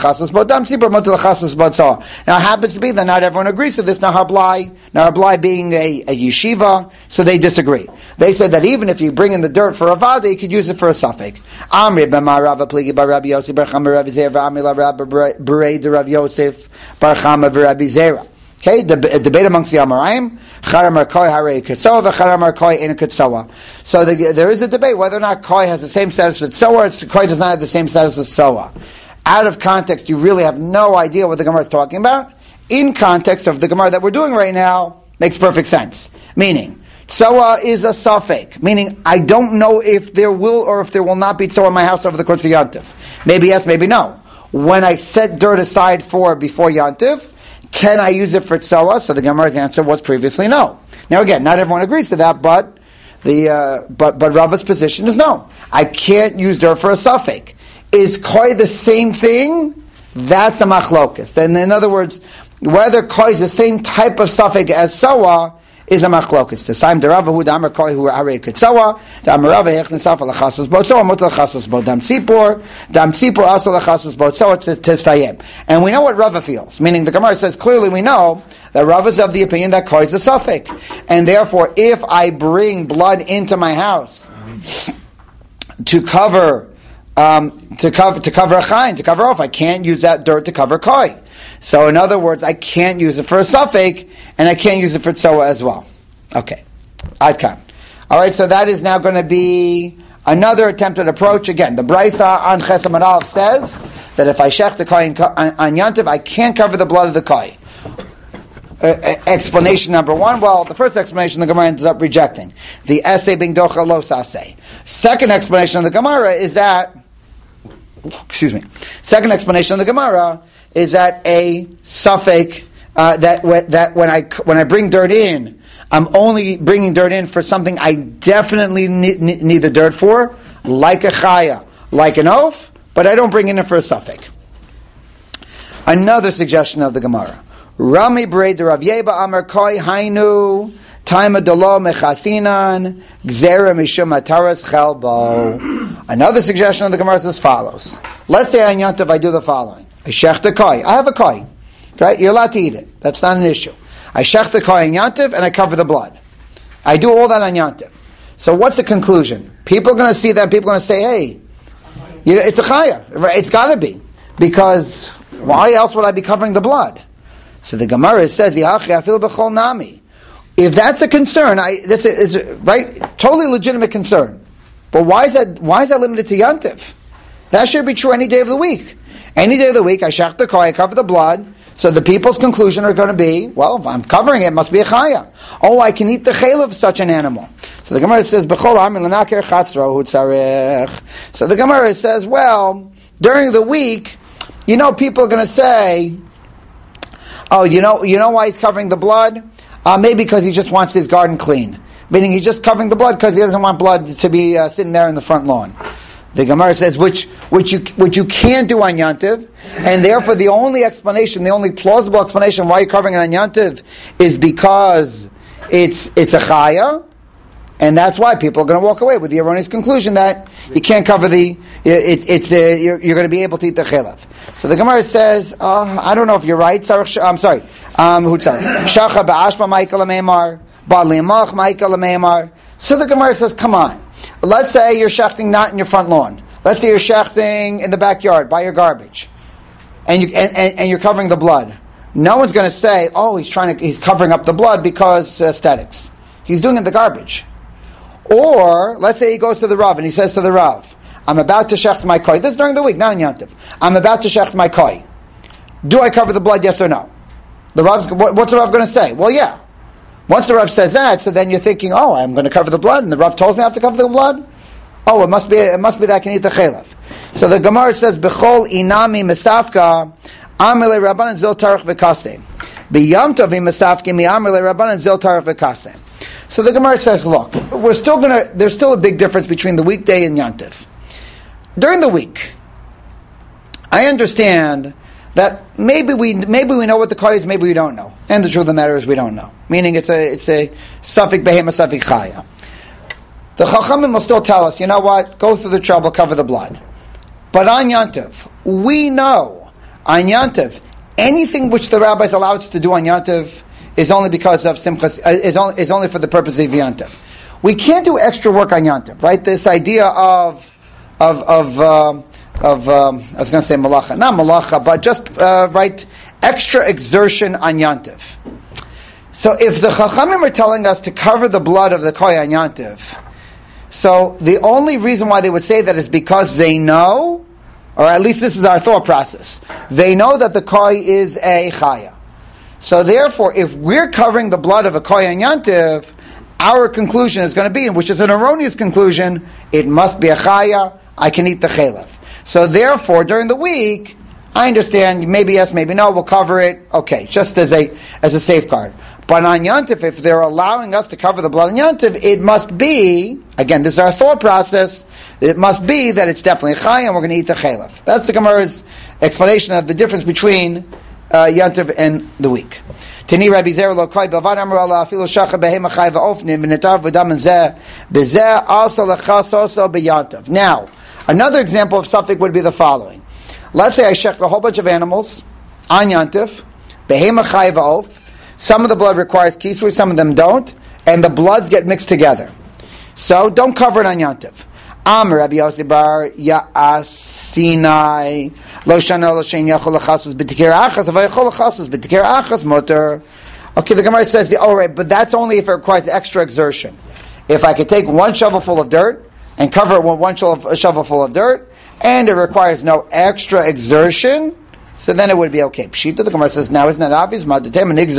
happens to be that not everyone agrees to this. Nahar Blai, Nahar Blai being a, a yeshiva, so they disagree. They said that even if you bring in the dirt for a vada, you could use it for a suffix. Amri b'marav pligi bar Rabbi Yosef bar Chama Rabbi Zera v'amri la Rabbi Berei de Rabbi Yosef bar Chama v'Rabbi Zera. Okay, the debate amongst the Amoraim. Charamar koi harei ketzoa v'charamar koi ain't ketzoa. So the, there is a debate whether or not koi has the same status as tzoa, or koi does not have the same status as tzoa. Out of context, you really have no idea what the Gemara is talking about. In context of the Gemara that we're doing right now, makes perfect sense. Meaning, tzoa is a suffix. Meaning, I don't know if there will or if there will not be tzoa in my house over the course of Yantiv. Maybe yes, maybe no. When I set dirt aside for before Yantiv, can I use it for tzoa? So the Gemara's answer was previously no. Now again, not everyone agrees to that, but the uh, but but Rava's position is no. I can't use dirt for a suffix. Is koi the same thing? That's a machlokus. And in other words, whether koi is the same type of suffix as tzoa is a machlokus. The same deravahu damar koi hu arei ketzoa, damar rava hechn saf alachasos bo tzoa, mot alachasos bo dam tzipor, dam tzipor also alachasos bo tzoa testayem. And we know what Rava feels. Meaning the Gemara says clearly we know that Rava is of the opinion that koi is a suffix, and therefore if I bring blood into my house to cover um, to cover to cover a chayin, to cover off, I can't use that dirt to cover koi. So in other words, I can't use it for a suffix, and I can't use it for tzoa as well. Okay, Adkan. All right, so that is now going to be another attempted approach. Again, the Brisa on Chesam Aleph says that if I shech the koi on, on Yantiv, I can't cover the blood of the koi. Uh, explanation number one, well, the first explanation the Gemara ends up rejecting. The essay being docha lo saseh. Second explanation of the Gemara is that, excuse me, second explanation of the Gemara is that a suffix uh, that w- that when I when I bring dirt in, I'm only bringing dirt in for something I definitely need, need the dirt for, like a chaya, like an oath, but I don't bring in it for a suffix. Another suggestion of the Gemara: Rami Brei de Rav Yeba Amar Koi Hainu Taima Delo Mechasinan Gzera Mishum Ataras Chelbo. Another suggestion of the Gemara is as follows: let's say on Yantiv I do the following. I shech the koi. I have a koi. Right? You're allowed to eat it. That's not an issue. I shech the koi on Yantiv and I cover the blood. I do all that on Yantiv. So what's the conclusion? People are going to see that. People are going to say, hey, you know, it's a chaya. It's got to be. Because why else would I be covering the blood? So the Gemara says, nami. If that's a concern, I, that's a, it's a, right, totally legitimate concern. But why is that, why is that limited to Yantiv? That should be true any day of the week. Any day of the week, I shech the koi, I cover the blood, so the people's conclusion are going to be, well, if I'm covering it, it must be a chaya. Oh, I can eat the chayil of such an animal. So the Gemara says, B'chol amin l'naker chatzro hu tzarech. So the Gemara says, well, during the week, you know, people are going to say, oh, you know, you know why he's covering the blood? Uh, maybe because he just wants his garden clean. Meaning he's just covering the blood because he doesn't want blood to be uh, sitting there in the front lawn. The Gemara says, which which you which you can't do on Yantiv, and therefore the only explanation, the only plausible explanation why you're covering it on Yantiv is because it's it's a chaya, and that's why people are going to walk away with the erroneous conclusion that you can't cover the it, it's uh, you're, you're going to be able to eat the chelav. So the Gemara says, uh, I don't know if you're right. I'm sorry. Um, Shacha ba'ashma Michael Ameimar, Ba'liamach Michael Ameimar. So the Gemara says, come on. Let's say you're shechting not in your front lawn. Let's say you're shechting in the backyard by your garbage, and you and, and, and you're covering the blood. No one's going to say, "Oh, he's trying to he's covering up the blood because aesthetics." He's doing it in the garbage. Or let's say he goes to the Rav and he says to the Rav, "I'm about to shecht my koi." This is during the week, not in Yantiv. I'm about to shecht my koi. Do I cover the blood? Yes or no? The Rav's, what's the Rav going to say? Well, yeah. Once the Rav says that, so then you're thinking, oh, I'm going to cover the blood, and the Rav tells me I have to cover the blood? Oh, it must be it must be that I can eat the chelav. So the Gemara says, B'chol inami mesafka, amele rabbanan zil tarach v'kaseh. B'yam tovim mesafki mi amele rabbanan zil tarach v'kaseh. So the Gemara says, look, we're still going to, there's still a big difference between the weekday and Yantiv. During the week, I understand that maybe we maybe we know what the koy is, maybe we don't know. And the truth of the matter is we don't know. Meaning it's a it's a suffix behema, suffix chaya. The Chachamim will still tell us, you know what, go through the trouble, cover the blood. But on Yantiv, we know, on Yantiv, anything which the rabbis allow us to do on Yantiv is only because of Simchas, uh, is, only, is only for the purpose of Yantiv. We can't do extra work on Yantiv, right? This idea of, of, of, um, of um, I was going to say malacha, not malacha, but just, uh, right, extra exertion on Yantiv. So if the Chachamim are telling us to cover the blood of the koy on Yantiv, so the only reason why they would say that is because they know, or at least this is our thought process, they know that the koy is a chaya. So therefore, if we're covering the blood of a koy on Yantiv, our conclusion is going to be, which is an erroneous conclusion, it must be a chaya, I can eat the chelev. So therefore, during the week, I understand, maybe yes, maybe no, we'll cover it, okay, just as a as a safeguard. But on Yantiv, if they're allowing us to cover the blood on Yantiv, it must be, again, this is our thought process, it must be that it's definitely a chai and we're going to eat the chalef. That's the Gemara's explanation of the difference between uh, Yantiv and the week. Tani Rabbi Zer lo koi belvad amar Allah afilu shacha behema chai va'ofni v'netav v'dam zeh bezeh also lechas also beyantiv. Now, another example of suffix would be the following. Let's say I shech a whole bunch of animals on Yantiv, behema chai va'of. Some of the blood requires kisui, some of them don't, and the bloods get mixed together. So don't cover it on Yantiv. Amr Rabbi Yossi bar Ya'asinai lo shana lo shein yachol lechasus b'tikir achas avayachol lechasus b'tikir achas motor. Okay, the Gemara says, all right, but that's only if it requires extra exertion. If I could take one shovelful of dirt and cover it with one shovelful of dirt, and it requires no extra exertion, so then it would be okay. Pshita, the Gemara says, now isn't that obvious? The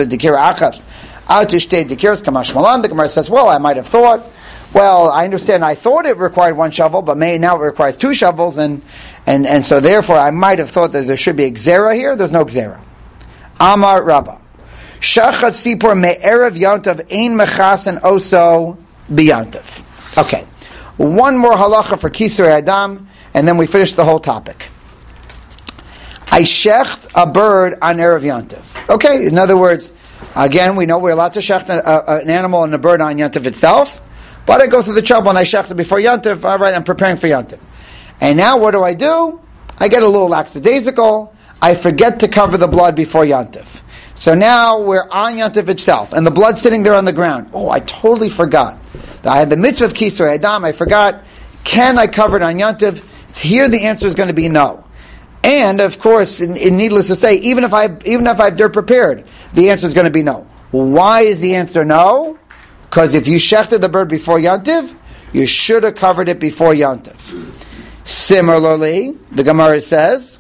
Gemara says, well, I might have thought, well, I understand, I thought it required one shovel, but may now it requires two shovels, and and, and so therefore I might have thought that there should be gzera here. There's no gzera. Amar Rabba. Shachat sipur me'erev yantav ein mechasen oso biyantav. Okay. One more halacha for Kisrei Adam, and then we finish the whole topic. I shecht a bird on Erev Yantiv. Okay, in other words, again, we know we're allowed to shecht a, a, an animal and a bird on Yantiv itself, but I go through the trouble and I shecht it before Yantiv. All right, I'm preparing for Yantiv. And now what do I do? I get a little lackadaisical. I forget to cover the blood before Yantiv. So now we're on Yantiv itself, and the blood's sitting there on the ground. Oh, I totally forgot. I had the mitzvah of Kisrei Adam, I forgot. Can I cover it on Yantiv? Here the answer is going to be no. And of course, in, in needless to say, even if I even if I've dirt prepared, the answer is going to be no. Why is the answer no? Because if you shechted the bird before Yantiv, you should have covered it before Yantiv. Similarly, the Gemara says,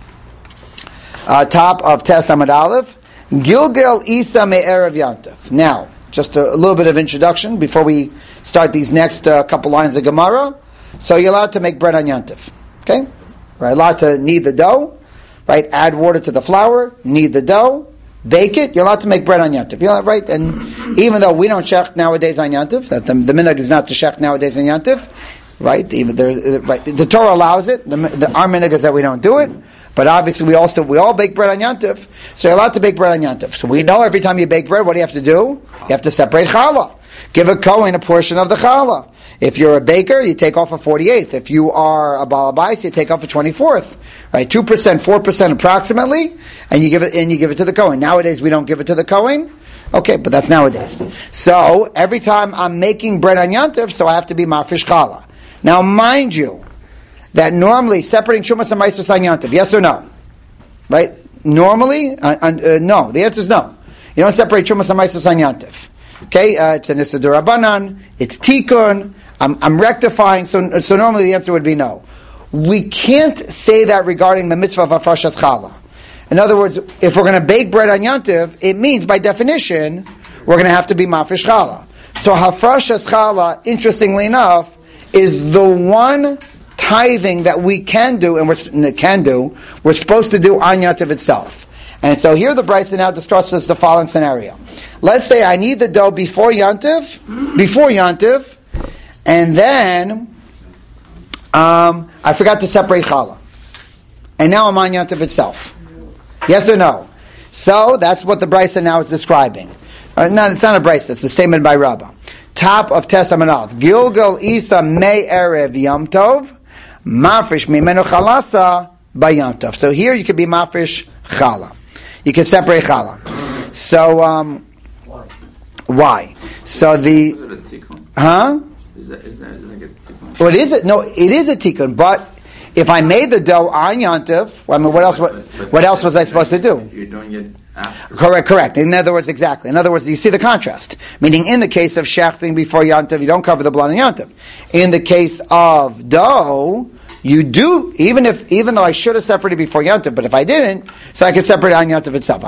uh, top of Tes Amud Aleph, Gilgal Isa me'erev Yantiv. Now, just a, a little bit of introduction before we start these next uh, couple lines of Gemara. So you're allowed to make bread on Yantiv. Okay? Right, allowed to knead the dough, right? Add water to the flour, knead the dough, bake it. You're allowed to make bread on Yantiv. You're allowed, right? And even though we don't shech nowadays on Yantiv, that the, the minhag is not to shech nowadays on Yantiv, right? Even there, right? The Torah allows it. The, the our minhag is that we don't do it. But obviously, we also we all bake bread on Yantiv, so you're allowed to bake bread on Yantiv. So we know every time you bake bread, what do you have to do? You have to separate challah. Give a kohen a portion of the challah. If you're a baker, you take off a forty-eighth. If you are a baal habais, you take off a twenty-fourth. Right, two percent, four percent approximately, and you give it and you give it to the kohen. Nowadays, we don't give it to the kohen. Okay, but that's nowadays. So every time I'm making bread on Yantiv, so I have to be marfish challah. Now, mind you, that normally separating Shumas and Ma'aser on Yantiv, yes or no? Right? Normally, uh, uh, no. The answer is no. You don't separate Shumas and Ma'aser on Yantiv. Okay, uh, it's an Issa D'Rabbanan, it's Tikkun, I'm, I'm rectifying, so, so normally the answer would be no. We can't say that regarding the mitzvah of Hafrashas Challah. In other words, if we're going to bake bread on Yantiv, it means by definition, we're going to have to be Mafish Challah. So Hafrashas Challah, interestingly enough, is the one tithing that we can do, and we can do, we're supposed to do on Yantiv itself. And so here the Brisa now discusses the following scenario. Let's say I need the dough before Yantiv, before Yantiv, and then um, I forgot to separate challah. And now I'm on Yantiv itself. Yes or no? So that's what the Brisa now is describing. Uh, no, it's not a Brisa. It's a statement by Rabbah. Top of Testament of Gilgal Isa May Erev Yom Tov Mafresh Mimenu Chalasa by Yom Tov. So here you could be Mafresh Chala. You can separate Chala. So um, why? Why? So the huh? Is that, is that, is that like a tikkun? Well, it is a, no, it is a tikkun. But if I made the dough on Yom Tov, I mean, what else? What, but, but, what else was I supposed to do? You're doing it after. Correct, correct. In other words, exactly. In other words, you see the contrast. Meaning, in the case of shechting before Yom Tov, you don't cover the blood on Yom Tov. In the case of dough, you do, even if, even though I should have separated before Yom Tov, but if I didn't, so I could separate on Yom Tov itself.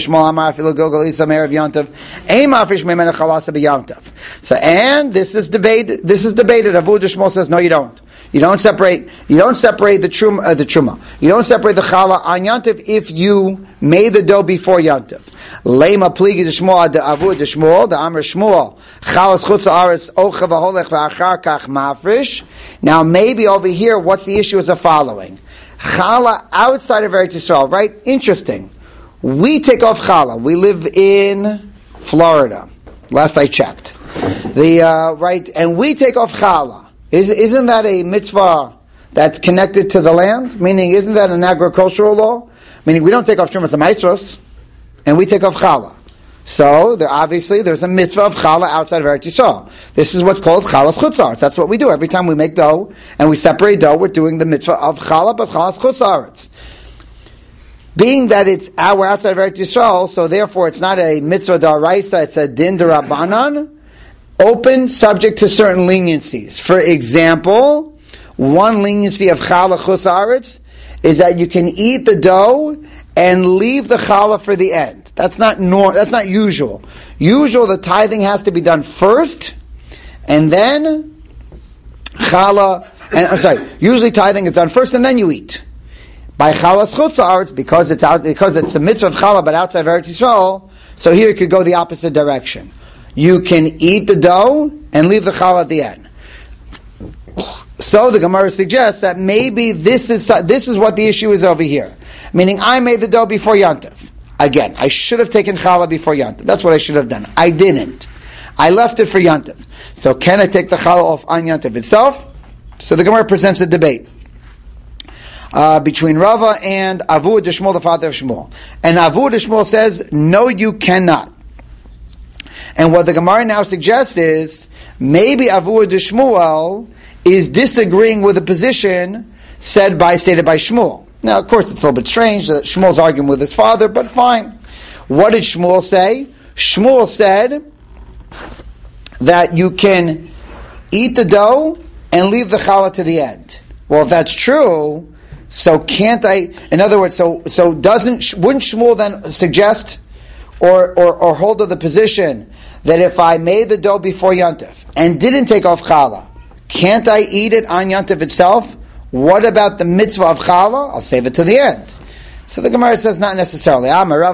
So, and this is debated. This is debated. Avu Deshmol says, no, you don't. You don't separate. You don't separate the truma. Uh, the truma. You don't separate the challah on Yom Tov if you made the dough before Yom Tov. Lema pligi deshmol de avu deshmol de amr shmuel chalas chutz haaretz ocha v'holech v'achar kach mafresh. Now maybe over here, what's the issue is the following: challah outside of Eretz Yisrael, right? Interesting. We take off challah. We live in Florida. Last I checked, the uh, right, and we take off challah. Is, isn't that a mitzvah that's connected to the land? Meaning, isn't that an agricultural law? Meaning, we don't take off Shumas Maisros, and we take off Challah. So, there, obviously, there's a mitzvah of Challah outside of Eretz Yisrael. This is what's called Chalas Chutzarts. That's what we do. Every time we make dough, and we separate dough, we're doing the mitzvah of Challah, but Chalas Chutzarts. Being that it's our outside of Eretz Yisrael, so therefore it's not a mitzvah da'araisa, it's a din d'Rabbanan, open, subject to certain leniencies. For example, one leniency of challah chutz haaretz is that you can eat the dough and leave the challah for the end. That's not nor- That's not usual. Usual, the tithing has to be done first, and then challah. And I'm sorry. Usually, tithing is done first, and then you eat. By chalas chutz haaretz, because it's out, because it's a mitzvah of challah, but outside of Eretz Yisrael, so here it could go the opposite direction. You can eat the dough and leave the challah at the end. So the Gemara suggests that maybe this is this is what the issue is over here. Meaning, I made the dough before Yom Tov. Again, I should have taken challah before Yom Tov. That's what I should have done. I didn't. I left it for Yom Tov. So can I take the challah off on Yom Tov itself? So the Gemara presents a debate uh, between Rava and Avu Deshmol, the father of Shmuel. And Avu Deshmol says, no, you cannot. And what the Gemara now suggests is, maybe Avu Deshmuel is disagreeing with the position said by, stated by Shmuel. Now, of course, it's a little bit strange that Shmuel's arguing with his father, but fine. What did Shmuel say? Shmuel said that you can eat the dough and leave the challah to the end. Well, if that's true, so can't I, in other words, so so doesn't, wouldn't Shmuel then suggest or, or, or hold of the position that if I made the dough before Yom Tov and didn't take off challah, can't I eat it on Yom Tov itself? What about the mitzvah of challah? I'll save it to the end. So the Gemara says not necessarily.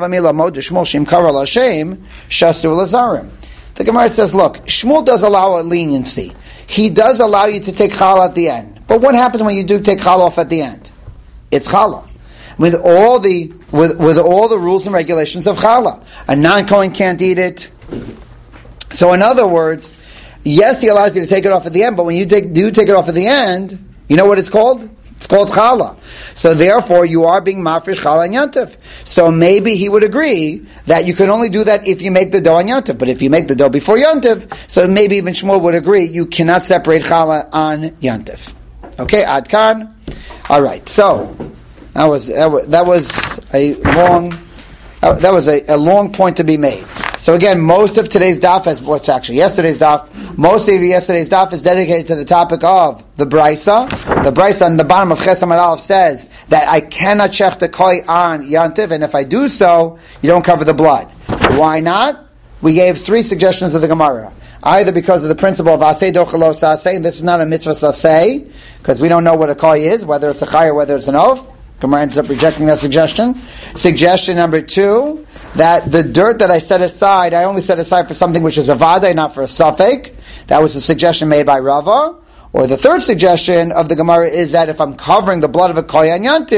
The Gemara says, look, Shmuel does allow a leniency. He does allow you to take challah at the end. But what happens when you do take challah off at the end? It's challah. With all the with, with all the rules and regulations of challah. A non-Kohen can't eat it. So in other words, yes, he allows you to take it off at the end, but when you take, do take it off at the end, you know what it's called? It's called challah. So therefore, you are being mafresh challah and yantif. So maybe he would agree that you can only do that if you make the dough on yantif. But if you make the dough before yantif, so maybe even Shmuel would agree you cannot separate challah on yantif. Okay, ad kan. All right. So that was that was, that was a long uh, that was a, a long point to be made. So again, most of today's daf, as what's actually yesterday's daf, most of yesterday's daf is dedicated to the topic of the brisa. The brisa on the bottom of Ches Amud Aleph says that I cannot shech the koi on yantiv, and if I do so, you don't cover the blood. Why not? We gave three suggestions of the Gemara. Either because of the principle of aseh dochelo saseh, and this is not a mitzvah saseh, because we don't know what a koi is, whether it's a chai or whether it's an oath. Gemara ends up rejecting that suggestion. Suggestion number two, that the dirt that I set aside, I only set aside for something which is a vaday, not for a suffix. That was a suggestion made by Rava. Or the third suggestion of the Gemara is that if I'm covering the blood of a kohen yantiv,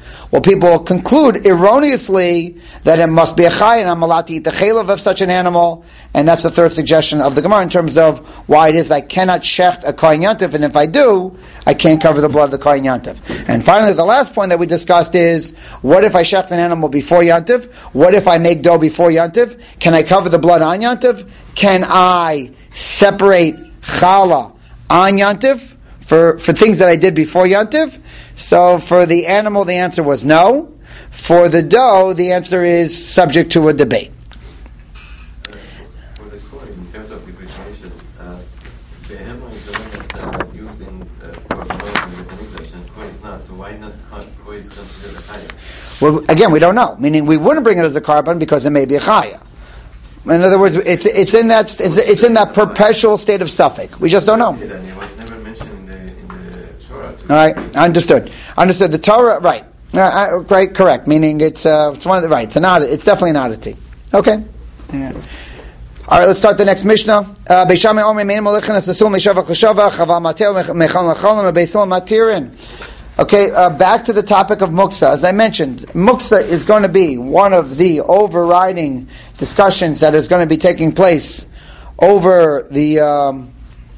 Well, people conclude erroneously that it must be a chay, and I'm allowed to eat the chaylev of such an animal, and that's the third suggestion of the Gemara in terms of why it is I cannot shecht a kohen yantiv, and if I do, I can't cover the blood of the kohen yantiv. And finally, the last point that we discussed is, what if I shecht an animal before yantiv? What if I make dough before yantiv? Can I cover the blood on yantiv? Can I separate challah on yantiv for, for things that I did before yantiv? So for the animal, the answer was no. For the dough, the answer is subject to a debate. Uh, for the coin, in terms of depreciation, uh, the hammer is the one that's uh, used in uh, for promoting the English, and coin is not. So why not coin is considered a chaya? Well, again, we don't know. Meaning, we wouldn't bring it as a carbon because it may be a chaya. In other words, it's it's in that it's, it's in that perpetual state of suffix. We just don't know. It was never mentioned in the in the Torah. All right, understood. Understood. The Torah, right? Uh, uh, right, correct. Meaning, it's uh, it's one of the right. It's an odd, It's definitely an oddity. Okay. Yeah. All right, let's start the next Mishnah. Beishamai Omer Mein Molechin Asasul Meishavach L'Shavach Chaval Mateo Mechal L'Cholon Beisol Matirin. Okay, uh, back to the topic of muksa. As I mentioned, muksa is going to be one of the overriding discussions that is going to be taking place over the um,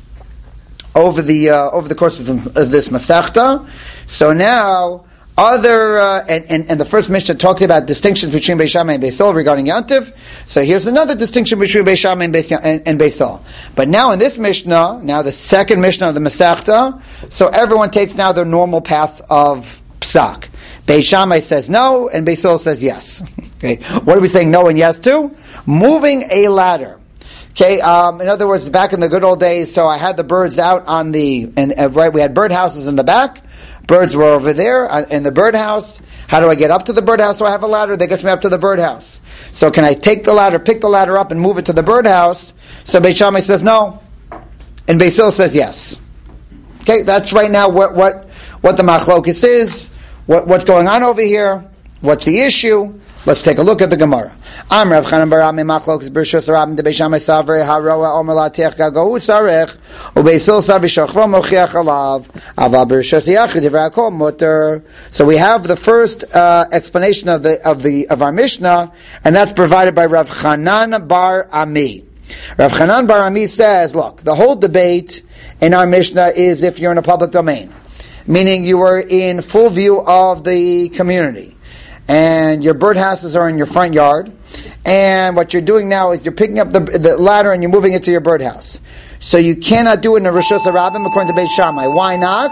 over the uh, over the course of, the, of this masechta. So now, other uh, and, and and the first Mishnah talked about distinctions between Beis Shammai and Beis Hillel regarding Yantiv. So here's another distinction between Beis Shammai and Beis and, and Beis Hillel. But now in this Mishnah, now the second Mishnah of the Masechta, so everyone takes now their normal path of psak. Beis Shammai says no, and Beis Hillel says yes. Okay, what are we saying no and yes to? Moving a ladder. Okay, um, in other words, back in the good old days, so I had the birds out on the and uh, right, we had bird houses in the back. Birds were over there in the birdhouse. How do I get up to the birdhouse? So I have a ladder that gets me up to the birdhouse. So can I take the ladder, pick the ladder up, and move it to the birdhouse? So Beis Shammai says no, and Beis Hillel says yes. Okay, that's right now what what, what the machlokes is. What, what's going on over here? What's the issue? Let's take a look at the Gemara. Am Rav Chanan bar Ami machlokes b'rishus Rabbim de Beis Shammai savrei haroa omer latiach gagau sarech uBeis Hillel sav yishachvo mochiach alav aval b'rishus yachid divrei hakol muter. So we have the first uh, explanation of the of the of our Mishnah, and that's provided by Rav Chanan bar Ami. Rav Chanan bar Ami says, look, the whole debate in our Mishnah is if you're in a public domain, meaning you are in full view of the community, and your birdhouses are in your front yard, and what you're doing now is you're picking up the, the ladder and you're moving it to your birdhouse. So you cannot do it in a Rishus HaRabbim according to Beis Shammai. Why not?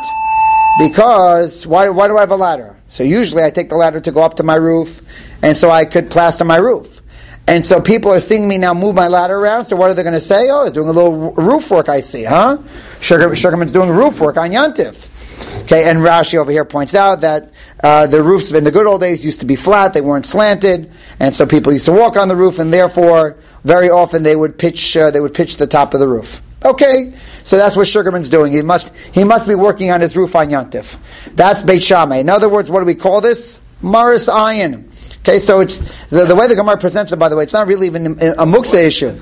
Because, why, why do I have a ladder? So usually I take the ladder to go up to my roof, and so I could plaster my roof. And so people are seeing me now move my ladder around, so what are they going to say? Oh, they're doing a little roof work, I see, huh? Sugar, Sugarman's doing roof work on Yantif. Okay, and Rashi over here points out that uh, the roofs in the good old days used to be flat; they weren't slanted, and so people used to walk on the roof, and therefore, very often they would pitch uh, they would pitch the top of the roof. Okay, so that's what Sugarman's doing. He must he must be working on his roof on Yantif. That's Beit Shammai. In other words, what do we call this? Maris Ayin. Okay, so it's the, the way the Gemara presents it. By the way, it's not really even a, a muksa issue.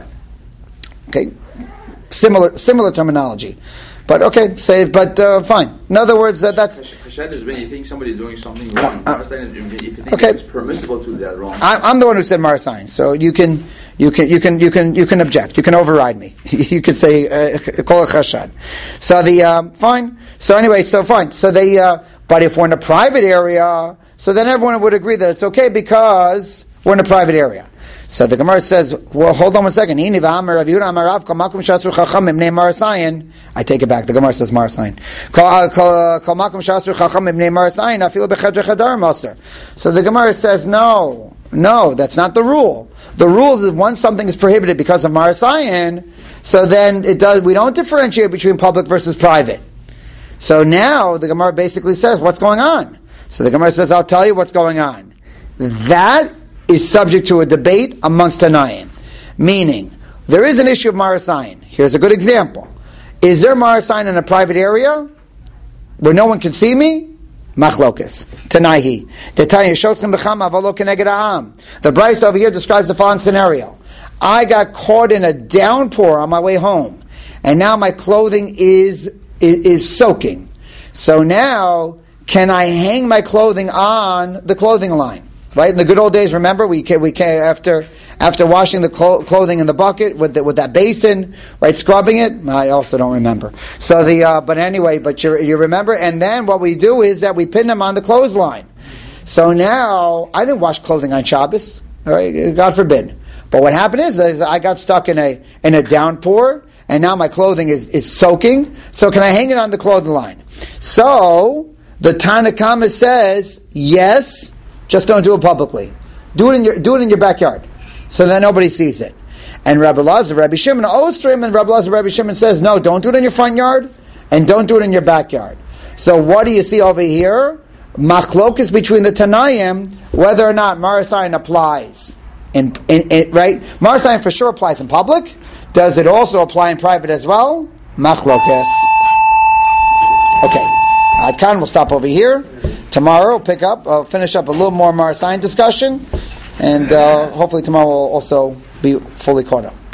Okay, similar similar terminology. But okay, say, but uh, fine. In other words, uh, that's. Chesed is when you think somebody's doing something wrong. Uh, uh, if you think okay. it's permissible to do that wrong. I, I'm the one who said Marasain, so you can, you can, you can, you can, you can object. You can override me. You can say uh, call it chashad. So the um, fine. So anyway, so fine. So they. Uh, but if we're in a private area, so then everyone would agree that it's okay because we're in a private area. So the Gemara says, well, hold on one second. I take it back. The Gemara says Marasayin. So the Gemara says, no, no, that's not the rule. The rule is that once something is prohibited because of Marasayin, so then it does. We don't differentiate between public versus private. So now the Gemara basically says, what's going on? So the Gemara says, I'll tell you what's going on. That is subject to a debate amongst Tanaim. Meaning, there is an issue of Marasayin. Here's a good example. Is there Marasayin in a private area where no one can see me? Machlokas. Tanaihi. The Bryce over here describes the following scenario. I got caught in a downpour on my way home, and now my clothing is, is, is soaking. So now, can I hang my clothing on the clothing line? Right? In the good old days, remember, we came, we came after after washing the clo- clothing in the bucket with the, with that basin, right, scrubbing it. I also don't remember. So the uh, but anyway, but you you remember. And then what we do is that we pin them on the clothesline. So now I didn't wash clothing on Shabbos. All right, God forbid. But what happened is, is I got stuck in a in a downpour, and now my clothing is, is soaking. So can I hang it on the clothing line? So the Tanna Kama says yes. Just don't do it publicly. Do it in your do it in your backyard, so that nobody sees it. And Rabbi Lazar, Rabbi Shimon, Ostrim, and Rabbi Lazar, Rabbi Shimon says no. Don't do it in your front yard, and don't do it in your backyard. So what do you see over here? Machlokas between the Tanaim whether or not Marasayan applies in, in, in right. Marasayan for sure applies in public. Does it also apply in private as well? Machlokas. Okay, Ad Kan, we'll stop over here. Tomorrow, we'll pick up, uh, finish up a little more Marasayan discussion, and uh, hopefully tomorrow we'll also be fully caught up.